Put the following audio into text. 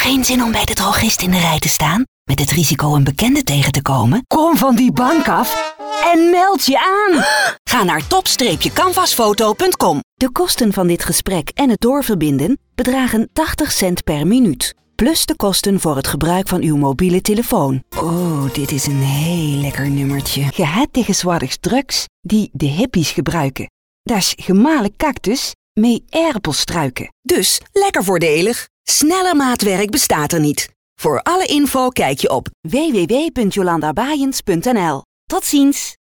Geen zin om bij de drogist in de rij te staan? Met het risico een bekende tegen te komen? Kom van die bank af en meld je aan. Ga naar top-canvasfoto.com. De kosten van dit gesprek en het doorverbinden bedragen 80 cent per minuut. Plus de kosten voor het gebruik van uw mobiele telefoon. Oh, dit is een heel lekker nummertje. Je hebt tegenwoordig drugs die de hippies gebruiken. Dat is gemalen cactus met erpelstruiken. Dus lekker voordelig. Sneller maatwerk bestaat er niet. Voor alle info kijk je op www.jolandabayens.nl. Tot ziens!